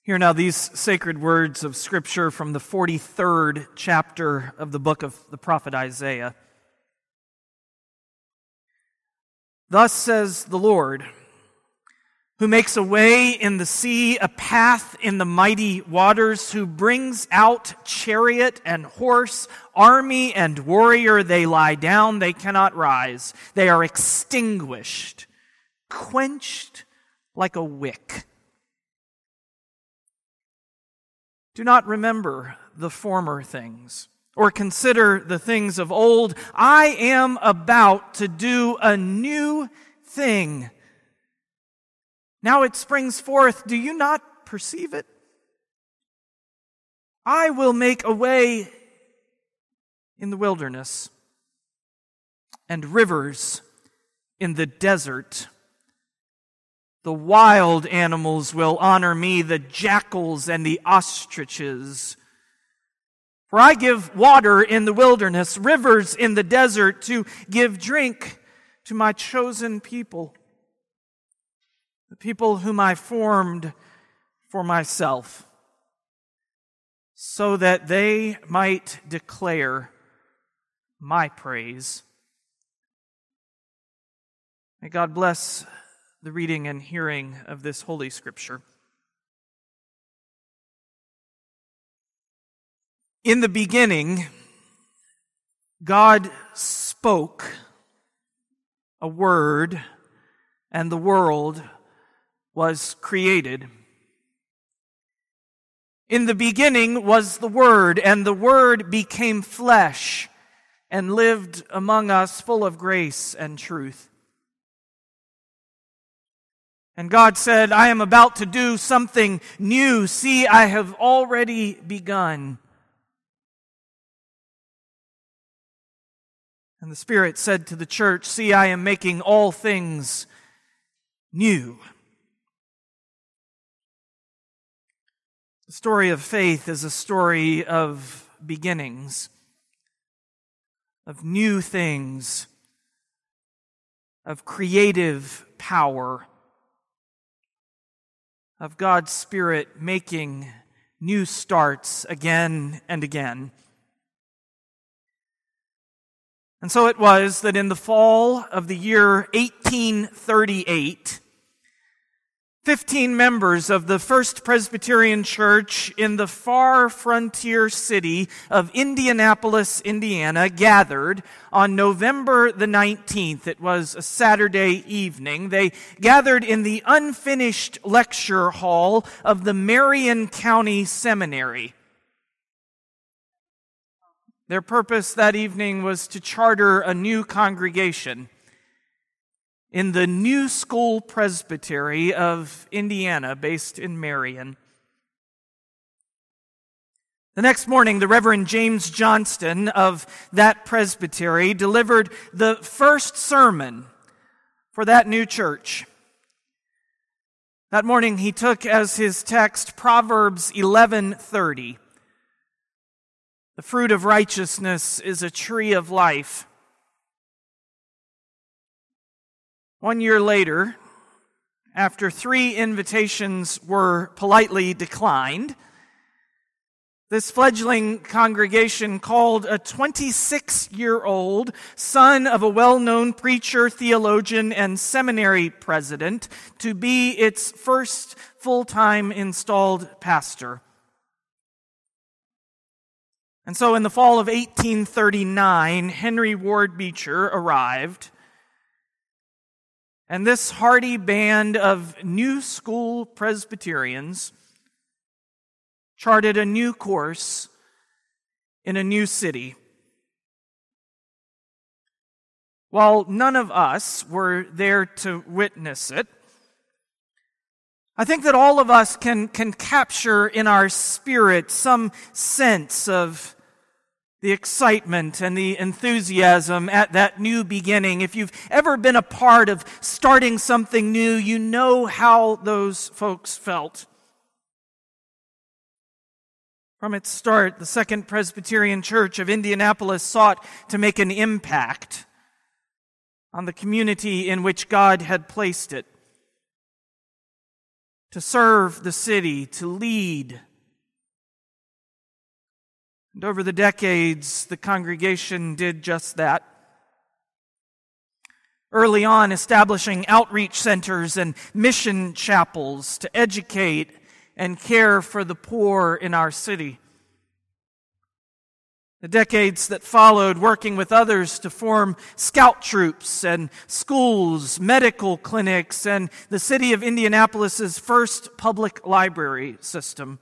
Hear now these sacred words of Scripture from the 43rd chapter of the book of the prophet Isaiah. Thus says the Lord, who makes a way in the sea, a path in the mighty waters, who brings out chariot and horse, army and warrior. They lie down, they cannot rise. They are extinguished, quenched like a wick. Do not remember the former things, or consider the things of old. I am about to do a new thing. Now it springs forth. Do you not perceive it? I will make a way in the wilderness and rivers in the desert. The wild animals will honor me, the jackals and the ostriches. For I give water in the wilderness, rivers in the desert, to give drink to my chosen people, the people whom I formed for myself, so that they might declare my praise. May God bless the reading and hearing of this Holy Scripture. In the beginning, God spoke a word, and the world was created. In the beginning was the Word, and the Word became flesh and lived among us, full of grace and truth. And God said, I am about to do something new. See, I have already begun. And the Spirit said to the church, see, I am making all things new. The story of faith is a story of beginnings, of new things, of creative power, of God's Spirit making new starts again and again. And so it was that in the fall of the year 1838, 15 members of the First Presbyterian Church in the far frontier city of Indianapolis, Indiana, gathered on November the 19th. It was a Saturday evening. They gathered in the unfinished lecture hall of the Marion County Seminary. Their purpose that evening was to charter a new congregation in the New School Presbytery of Indiana, based in Marion. The next morning, the Reverend James Johnston of that presbytery delivered the first sermon for that new church. That morning, he took as his text Proverbs 11:30. The fruit of righteousness is a tree of life. 1 year later, after 3 invitations were politely declined, this fledgling congregation called a 26-year-old son of a well-known preacher, theologian, and seminary president to be its first full-time installed pastor. And so in the fall of 1839, Henry Ward Beecher arrived, and this hardy band of New School Presbyterians charted a new course in a new city. While none of us were there to witness it, I think that all of us can capture in our spirit some sense of the excitement and the enthusiasm at that new beginning. If you've ever been a part of starting something new, you know how those folks felt. From its start, the Second Presbyterian Church of Indianapolis sought to make an impact on the community in which God had placed it. to serve the city, to lead. And over the decades, the congregation did just that. Early on, establishing outreach centers and mission chapels to educate and care for the poor in our city. The decades that followed, working with others to form scout troops and schools, medical clinics, and the city of Indianapolis's first public library system.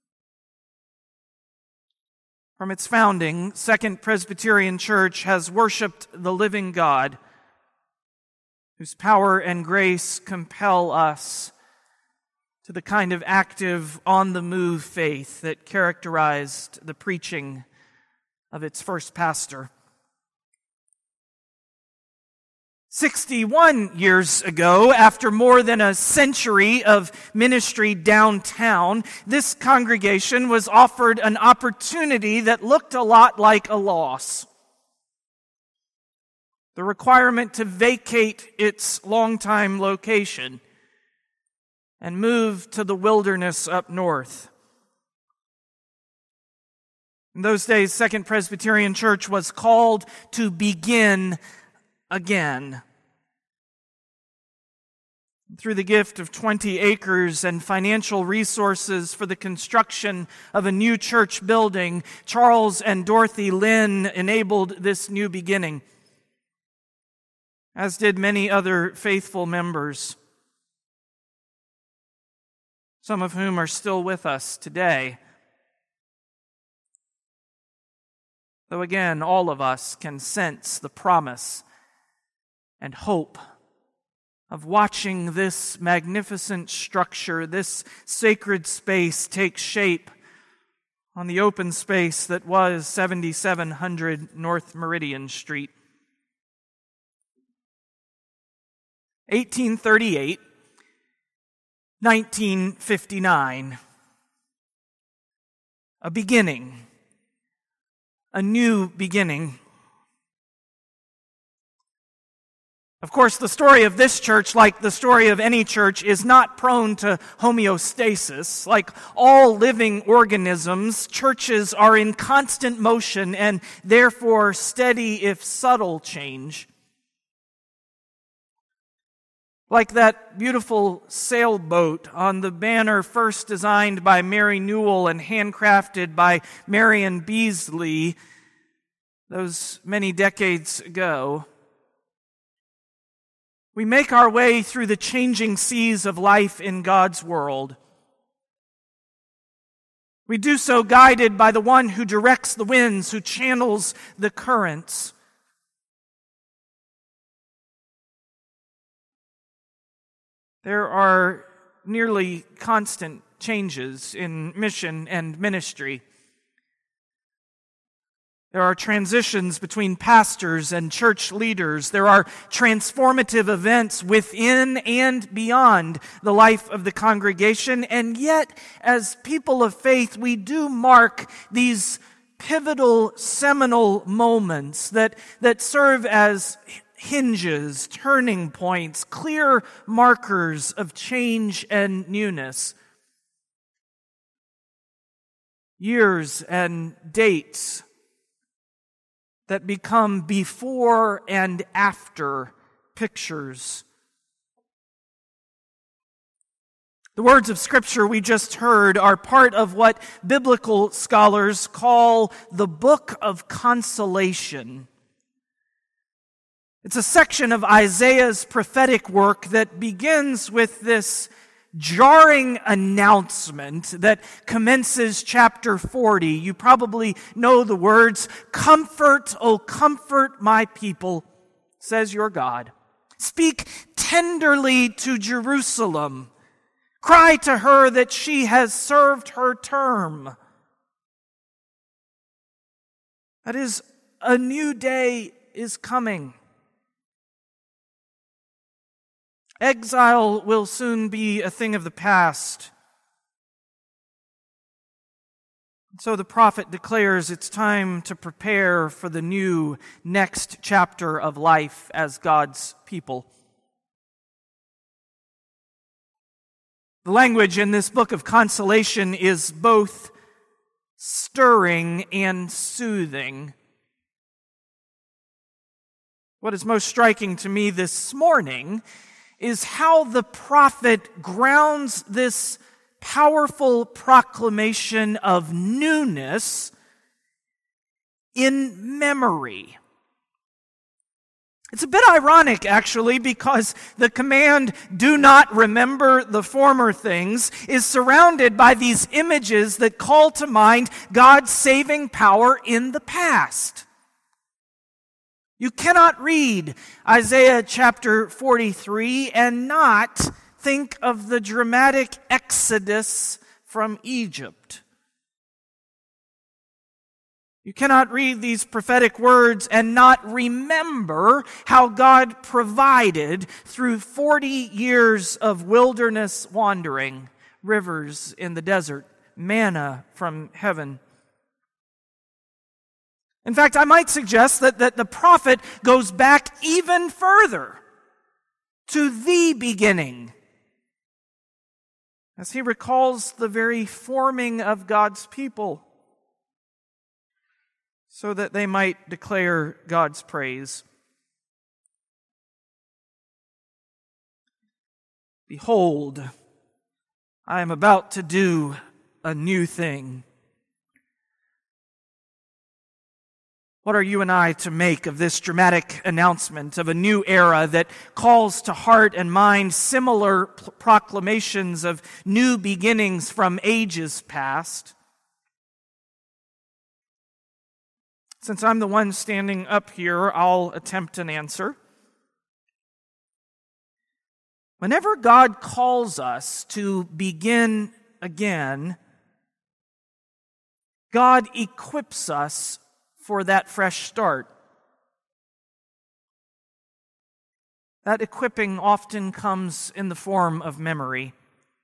From its founding, Second Presbyterian Church has worshiped the living God, whose power and grace compel us to the kind of active, on-the-move faith that characterized the preaching of its first pastor. 61 years ago, after more than a century of ministry downtown, this congregation was offered an opportunity that looked a lot like a loss. The requirement to vacate its longtime location and move to the wilderness up north. In those days, Second Presbyterian Church was called to begin again. Through the gift of 20 acres and financial resources for the construction of a new church building, Charles and Dorothy Lynn enabled this new beginning, as did many other faithful members, some of whom are still with us today. Though again, all of us can sense the promise and hope of watching this magnificent structure, this sacred space take shape on the open space that was 7700 North Meridian Street. 1838, 1959. A beginning. A new beginning. Of course, the story of this church, like the story of any church, is not prone to homeostasis. Like all living organisms, churches are in constant motion and therefore steady, if subtle, change. Like that beautiful sailboat on the banner first designed by Mary Newell and handcrafted by Marion Beasley those many decades ago. We make our way through the changing seas of life in God's world. We do so guided by the one who directs the winds, who channels the currents. There are nearly constant changes in mission and ministry. There are transitions between pastors and church leaders. There are transformative events within and beyond the life of the congregation. And yet, as people of faith, we do mark these pivotal, seminal moments that serve as hinges, turning points, clear markers of change and newness. Years and dates that become before and after pictures. The words of Scripture we just heard are part of what biblical scholars call the Book of Consolation. It's a section of Isaiah's prophetic work that begins with this jarring announcement that commences chapter 40. You probably know the words, "Comfort, O comfort my people, says your God. Speak tenderly to Jerusalem. Cry to her that she has served her term." That is, a new day is coming. Exile will soon be a thing of the past. So the prophet declares it's time to prepare for the new next chapter of life as God's people. The language in this book of consolation is both stirring and soothing. What is most striking to me this morning is how the prophet grounds this powerful proclamation of newness in memory. It's a bit ironic, actually, because the command, "do not remember the former things," is surrounded by these images that call to mind God's saving power in the past. You cannot read Isaiah chapter 43 and not think of the dramatic exodus from Egypt. You cannot read these prophetic words and not remember how God provided through 40 years of wilderness wandering, rivers in the desert, manna from heaven. In fact, I might suggest that the prophet goes back even further to the beginning, as he recalls the very forming of God's people, so that they might declare God's praise. Behold, I am about to do a new thing. What are you and I to make of this dramatic announcement of a new era that calls to heart and mind similar proclamations of new beginnings from ages past? Since I'm the one standing up here, I'll attempt an answer. Whenever God calls us to begin again, God equips us for that fresh start. That equipping often comes in the form of memory.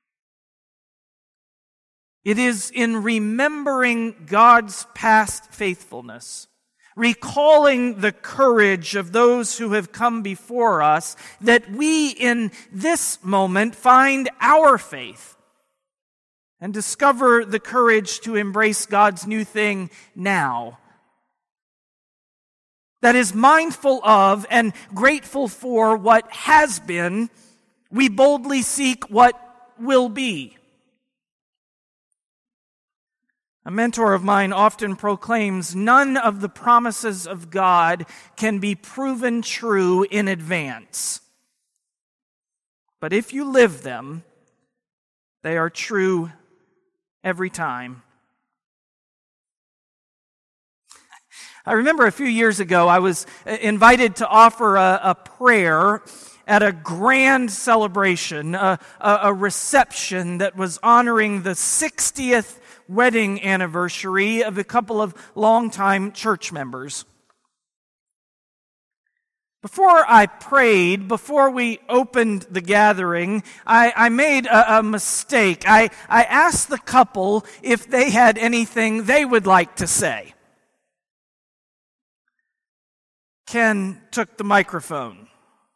It is in remembering God's past faithfulness, recalling the courage of those who have come before us, that we in this moment find our faith and discover the courage to embrace God's new thing now. That is mindful of and grateful for what has been, we boldly seek what will be. A mentor of mine often proclaims, none of the promises of God can be proven true in advance. But if you live them, they are true every time. I remember a few years ago, I was invited to offer a prayer at a grand celebration, a reception that was honoring the 60th wedding anniversary of a couple of longtime church members. Before I prayed, before we opened the gathering, I made a mistake. I asked the couple if they had anything they would like to say. Ken took the microphone.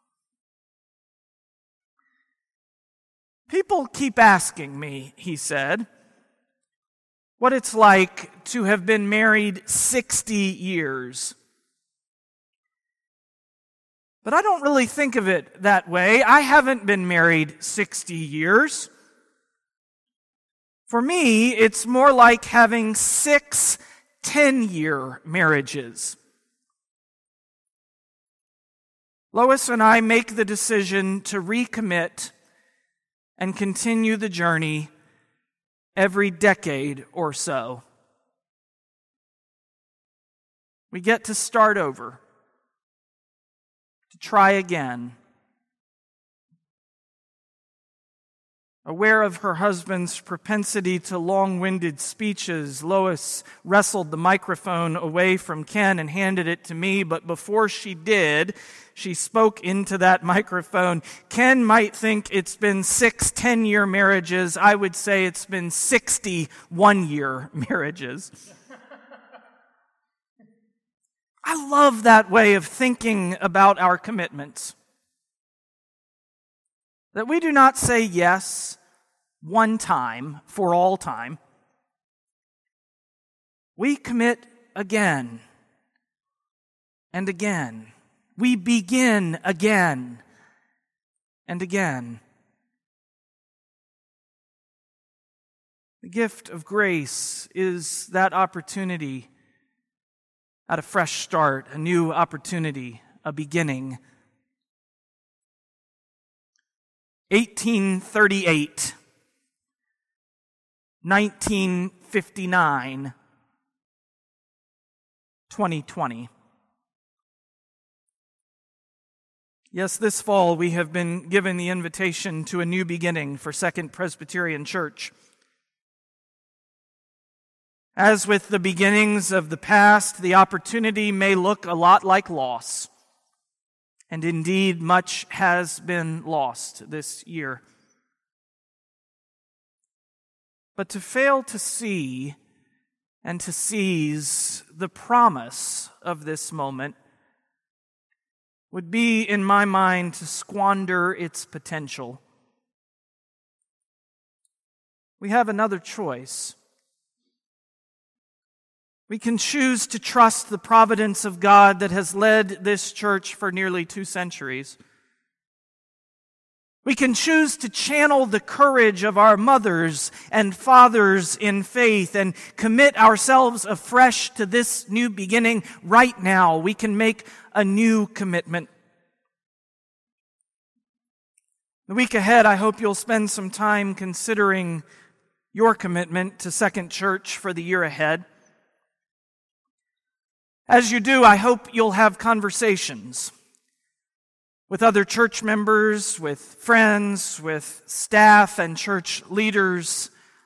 People keep asking me, he said, what it's like to have been married 60 years. But I don't really think of it that way. I haven't been married 60 years. For me, it's more like having 6 10-year marriages. Lois and I make the decision to recommit and continue the journey every decade or so. We get to start over, to try again. Aware of her husband's propensity to long-winded speeches, Lois wrestled the microphone away from Ken and handed it to me, but before she did, she spoke into that microphone. Ken might think it's been 6 10-year marriages. I would say it's been 60 one-year marriages. I love that way of thinking about our commitments. That we do not say yes one time for all time. We commit again and again. We begin again and again. The gift of grace is that opportunity at a fresh start, a new opportunity, a beginning. 1838, 1959, 2020. Yes, this fall we have been given the invitation to a new beginning for Second Presbyterian Church. As with the beginnings of the past, the opportunity may look a lot like loss. And indeed, much has been lost this year. But to fail to see and to seize the promise of this moment would be, in my mind, to squander its potential. We have another choice. We can choose to trust the providence of God that has led this church for nearly 2 centuries. We can choose to channel the courage of our mothers and fathers in faith and commit ourselves afresh to this new beginning right now. We can make a new commitment. The week ahead, I hope you'll spend some time considering your commitment to Second Church for the year ahead. As you do, I hope you'll have conversations with other church members, with friends, with staff and church leaders.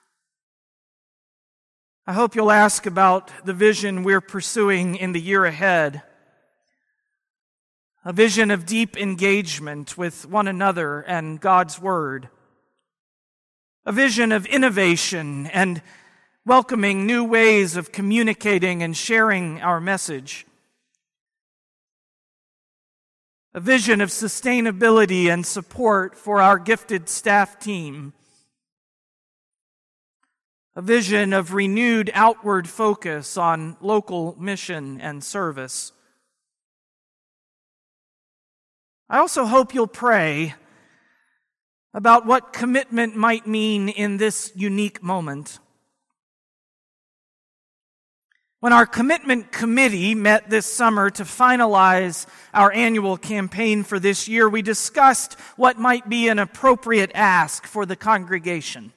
I hope you'll ask about the vision we're pursuing in the year ahead. A vision of deep engagement with one another and God's Word. A vision of innovation and welcoming new ways of communicating and sharing our message. A vision of sustainability and support for our gifted staff team. A vision of renewed outward focus on local mission and service. I also hope you'll pray about what commitment might mean in this unique moment. When our commitment committee met this summer to finalize our annual campaign for this year, we discussed what might be an appropriate ask for the congregation.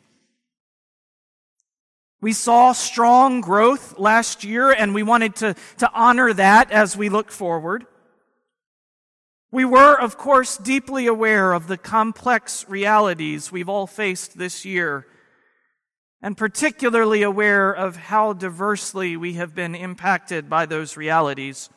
We saw strong growth last year, and we wanted to honor that as we look forward. We were, of course, deeply aware of the complex realities we've all faced this year, and particularly aware of how diversely we have been impacted by those realities.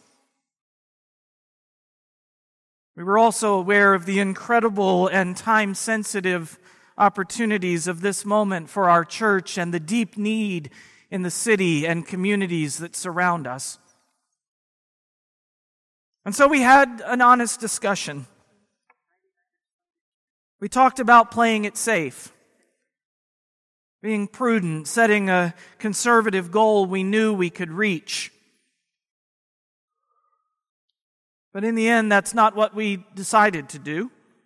We were also aware of the incredible and time-sensitive opportunities of this moment for our church and the deep need in the city and communities that surround us. And so we had an honest discussion. We talked about playing it safe, being prudent, setting a conservative goal we knew we could reach. But in the end, that's not what we decided to do.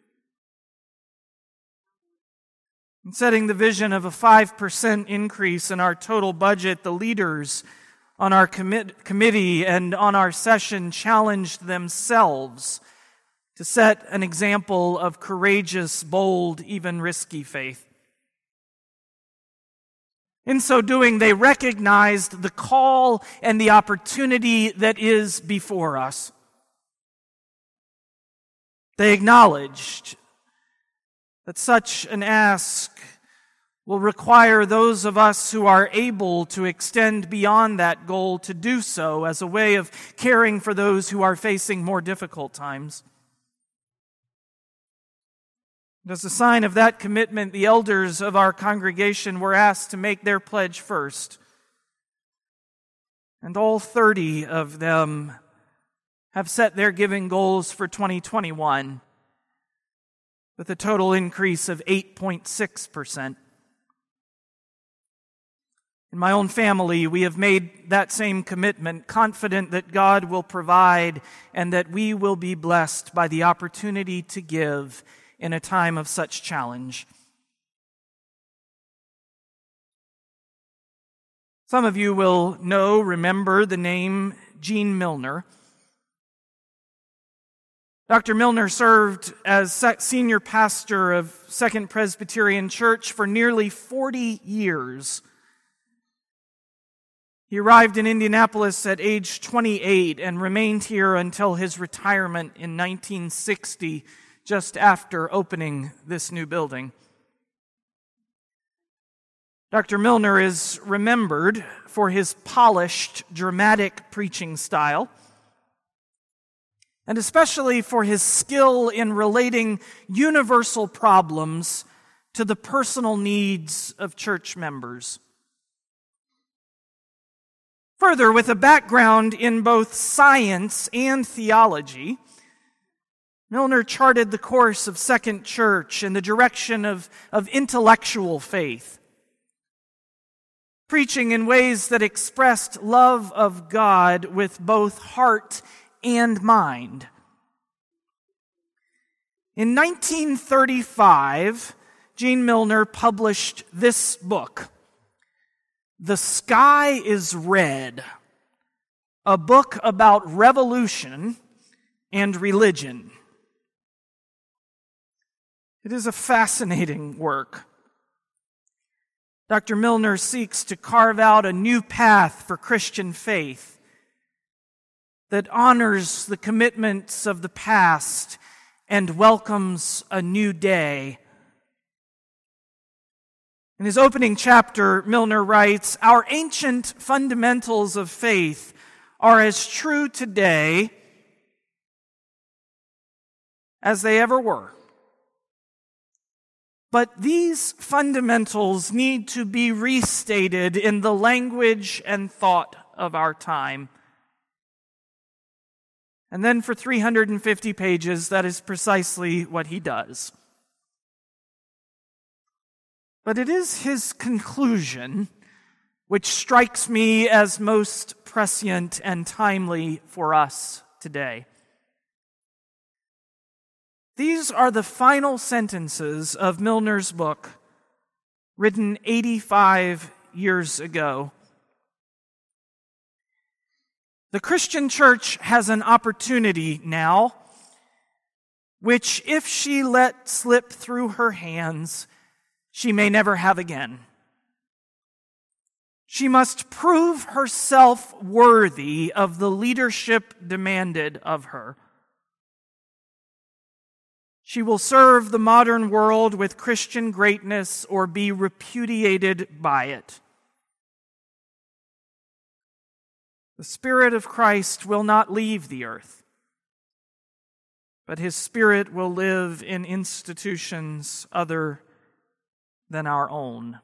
In setting the vision of a 5% increase in our total budget, the leaders on our committee and on our session challenged themselves to set an example of courageous, bold, even risky faith. In so doing, they recognized the call and the opportunity that is before us. They acknowledged that such an ask will require those of us who are able to extend beyond that goal to do so as a way of caring for those who are facing more difficult times. As a sign of that commitment, the elders of our congregation were asked to make their pledge first. And all 30 of them have set their giving goals for 2021 with a total increase of 8.6%. In my own family, we have made that same commitment, confident that God will provide and that we will be blessed by the opportunity to give in a time of such challenge. Some of you will remember the name Gene Milner. Dr. Milner served as senior pastor of Second Presbyterian Church for nearly 40 years. He arrived in Indianapolis at age 28 and remained here until his retirement in 1960, just after opening this new building. Dr. Milner is remembered for his polished, dramatic preaching style, and especially for his skill in relating universal problems to the personal needs of church members. Further, with a background in both science and theology, Milner charted the course of Second Church in the direction of intellectual faith, preaching in ways that expressed love of God with both heart and mind. In 1935, Gene Milner published this book, The Sky is Red, a book about revolution and religion. It is a fascinating work. Dr. Milner seeks to carve out a new path for Christian faith that honors the commitments of the past and welcomes a new day. In his opening chapter, Milner writes, "Our ancient fundamentals of faith are as true today as they ever were. But these fundamentals need to be restated in the language and thought of our time." And then for 350 pages, that is precisely what he does. But it is his conclusion which strikes me as most prescient and timely for us today. These are the final sentences of Milner's book, written 85 years ago. The Christian church has an opportunity now, which if she let slip through her hands, she may never have again. She must prove herself worthy of the leadership demanded of her. She will serve the modern world with Christian greatness or be repudiated by it. The Spirit of Christ will not leave the earth, but His Spirit will live in institutions other than our own.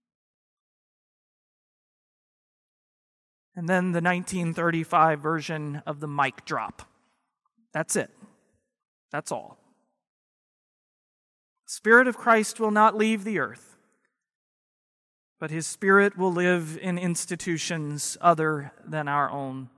And then the 1935 version of the mic drop. That's it. That's all. The Spirit of Christ will not leave the earth, but His Spirit will live in institutions other than our own.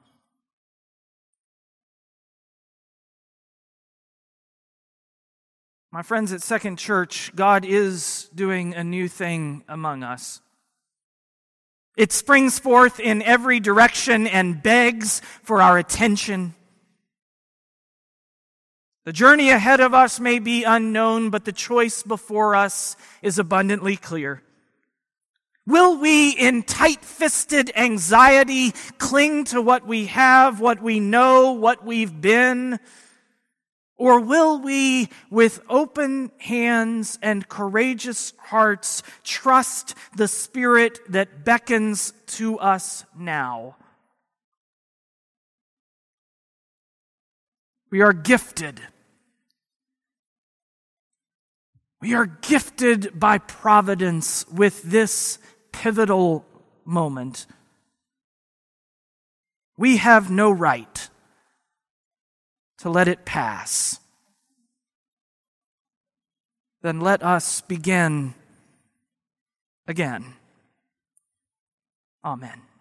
My friends at Second Church, God is doing a new thing among us. It springs forth in every direction and begs for our attention. The journey ahead of us may be unknown, but the choice before us is abundantly clear. Will we, in tight-fisted anxiety, cling to what we have, what we know, what we've been? Or will we, with open hands and courageous hearts, trust the Spirit that beckons to us now? We are gifted. We are gifted by providence with this pivotal moment. We have no right to let it pass. Then let us begin again. Amen.